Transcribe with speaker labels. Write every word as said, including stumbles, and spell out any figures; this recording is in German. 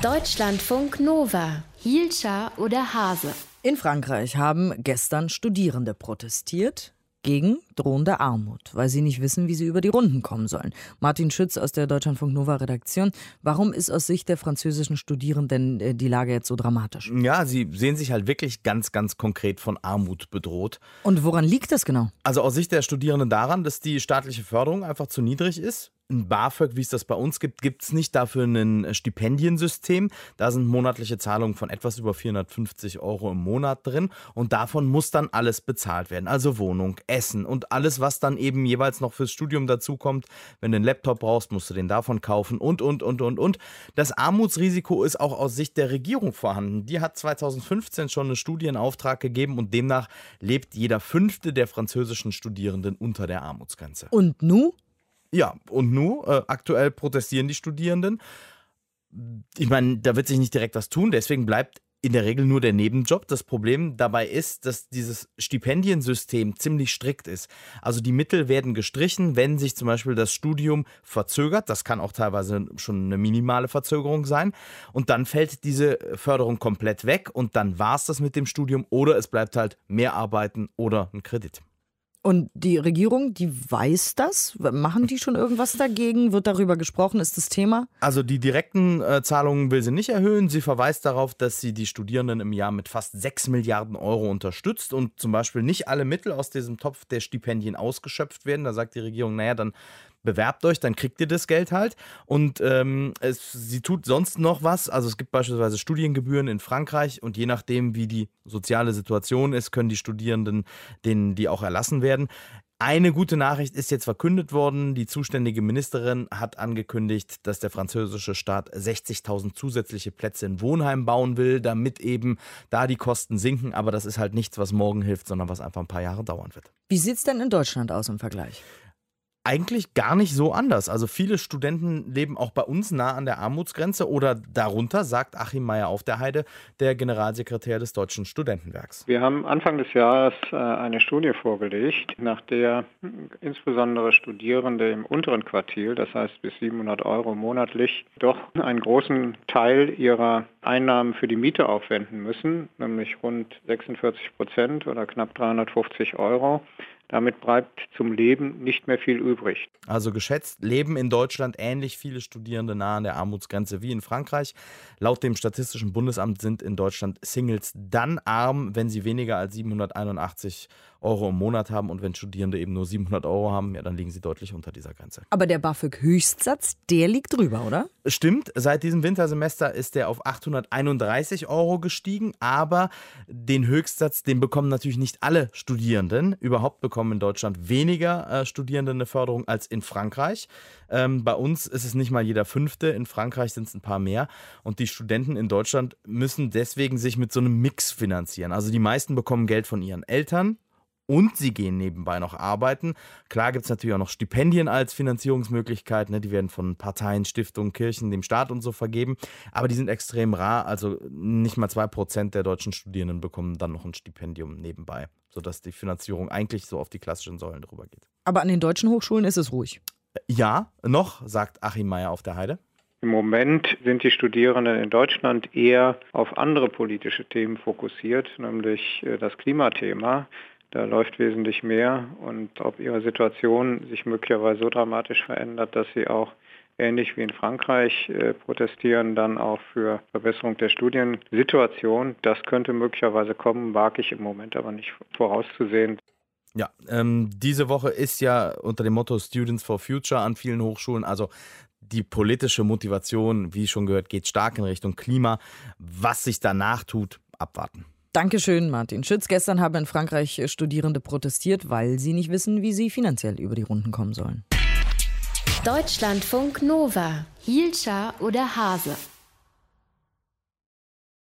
Speaker 1: Deutschlandfunk Nova. Hielscher oder Hase?
Speaker 2: In Frankreich haben gestern Studierende protestiert gegen drohende Armut, weil sie nicht wissen, wie sie über die Runden kommen sollen. Martin Schütz aus der Deutschlandfunk Nova Redaktion. Warum ist aus Sicht der französischen Studierenden die Lage jetzt so dramatisch?
Speaker 3: Ja, sie sehen sich halt wirklich ganz, ganz konkret von Armut bedroht.
Speaker 2: Und woran liegt das genau?
Speaker 3: Also aus Sicht der Studierenden daran, dass die staatliche Förderung einfach zu niedrig ist. Ein BAföG, wie es das bei uns gibt, gibt es nicht. Dafür ein Stipendiensystem. Da sind monatliche Zahlungen von etwas über vierhundertfünfzig Euro im Monat drin. Und davon muss dann alles bezahlt werden. Also Wohnung, Essen und alles, was dann eben jeweils noch fürs Studium dazukommt. Wenn du einen Laptop brauchst, musst du den davon kaufen und, und, und, und, und. Das Armutsrisiko ist auch aus Sicht der Regierung vorhanden. Die hat zweitausendfünfzehn schon eine Studie in Auftrag gegeben und demnach lebt jeder Fünfte der französischen Studierenden unter der Armutsgrenze.
Speaker 2: Und nu?
Speaker 3: Ja, und nun, äh, aktuell protestieren die Studierenden. Ich meine, da wird sich nicht direkt was tun, deswegen bleibt in der Regel nur der Nebenjob. Das Problem dabei ist, dass dieses Stipendiensystem ziemlich strikt ist. Also die Mittel werden gestrichen, wenn sich zum Beispiel das Studium verzögert. Das kann auch teilweise schon eine minimale Verzögerung sein. Und dann fällt diese Förderung komplett weg und dann war es das mit dem Studium oder es bleibt halt mehr Arbeiten oder ein Kredit.
Speaker 2: Und die Regierung, die weiß das? Machen die schon irgendwas dagegen? Wird darüber gesprochen? Ist das Thema?
Speaker 3: Also die direkten äh, Zahlungen will sie nicht erhöhen. Sie verweist darauf, dass sie die Studierenden im Jahr mit fast sechs Milliarden Euro unterstützt und zum Beispiel nicht alle Mittel aus diesem Topf der Stipendien ausgeschöpft werden. Da sagt die Regierung, naja, dann bewerbt euch, dann kriegt ihr das Geld halt. Und ähm, es, sie tut sonst noch was. Also es gibt beispielsweise Studiengebühren in Frankreich und je nachdem, wie die soziale Situation ist, können die Studierenden denen die auch erlassen werden. Eine gute Nachricht ist jetzt verkündet worden. Die zuständige Ministerin hat angekündigt, dass der französische Staat sechzigtausend zusätzliche Plätze in Wohnheimen bauen will, damit eben da die Kosten sinken. Aber das ist halt nichts, was morgen hilft, sondern was einfach ein paar Jahre dauern wird.
Speaker 2: Wie sieht es denn in Deutschland aus im Vergleich?
Speaker 3: Eigentlich gar nicht so anders. Also viele Studenten leben auch bei uns nah an der Armutsgrenze oder darunter, sagt Achim Meyer auf der Heide, der Generalsekretär des Deutschen Studentenwerks.
Speaker 4: Wir haben Anfang des Jahres eine Studie vorgelegt, nach der insbesondere Studierende im unteren Quartil, das heißt bis siebenhundert Euro monatlich, doch einen großen Teil ihrer Einnahmen für die Miete aufwenden müssen, nämlich rund sechsundvierzig Prozent oder knapp dreihundertfünfzig Euro. Damit bleibt zum Leben nicht mehr viel übrig.
Speaker 3: Also geschätzt leben in Deutschland ähnlich viele Studierende nahe an der Armutsgrenze wie in Frankreich. Laut dem Statistischen Bundesamt sind in Deutschland Singles dann arm, wenn sie weniger als siebenhunderteinundachtzig Euro im Monat haben. Und wenn Studierende eben nur siebenhundert Euro haben, ja, dann liegen sie deutlich unter dieser Grenze.
Speaker 2: Aber der BAföG-Höchstsatz, der liegt drüber, oder?
Speaker 3: Stimmt, seit diesem Wintersemester ist der auf achthunderteinunddreißig Euro gestiegen. Aber den Höchstsatz, den bekommen natürlich nicht alle Studierenden. Überhaupt bekommen in Deutschland weniger äh, Studierende eine Förderung als in Frankreich. Ähm, bei uns ist es nicht mal jeder Fünfte, in Frankreich sind es ein paar mehr. Und die Studenten in Deutschland müssen deswegen sich mit so einem Mix finanzieren. Also die meisten bekommen Geld von ihren Eltern. Und sie gehen nebenbei noch arbeiten. Klar gibt es natürlich auch noch Stipendien als Finanzierungsmöglichkeit. Ne? Die werden von Parteien, Stiftungen, Kirchen, dem Staat und so vergeben. Aber die sind extrem rar. Also nicht mal zwei Prozent der deutschen Studierenden bekommen dann noch ein Stipendium nebenbei. Sodass die Finanzierung eigentlich so auf die klassischen Säulen drüber geht.
Speaker 2: Aber an den deutschen Hochschulen ist es ruhig.
Speaker 3: Ja, noch, sagt Achim Meyer auf der Heide.
Speaker 4: Im Moment sind die Studierenden in Deutschland eher auf andere politische Themen fokussiert, nämlich das Klimathema. Da läuft wesentlich mehr und ob ihre Situation sich möglicherweise so dramatisch verändert, dass sie auch ähnlich wie in Frankreich äh, protestieren, dann auch für Verbesserung der Studiensituation. Das könnte möglicherweise kommen, wage ich im Moment aber nicht vorauszusehen.
Speaker 3: Ja, ähm, diese Woche ist ja unter dem Motto Students for Future an vielen Hochschulen, also die politische Motivation, wie schon gehört, geht stark in Richtung Klima. Was sich danach tut, abwarten.
Speaker 2: Dankeschön, Martin Schütz. Gestern haben in Frankreich Studierende protestiert, weil sie nicht wissen, wie sie finanziell über die Runden kommen sollen.
Speaker 1: Deutschlandfunk Nova. Hielscher oder Hase?